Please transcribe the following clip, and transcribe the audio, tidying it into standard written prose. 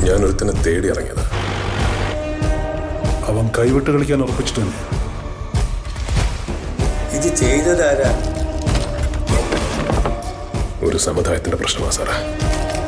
ഞാനൊരുത്തനെ തേടി ഇറങ്ങിയത്. അവൻ കൈവിട്ട് കളിക്കാൻ ഉറപ്പിച്ചിട്ടുണ്ട്. ഇത് ചെയ്തതാരാ? ഒരു സമുദായത്തിന്റെ പ്രശ്നമാ സാറേ.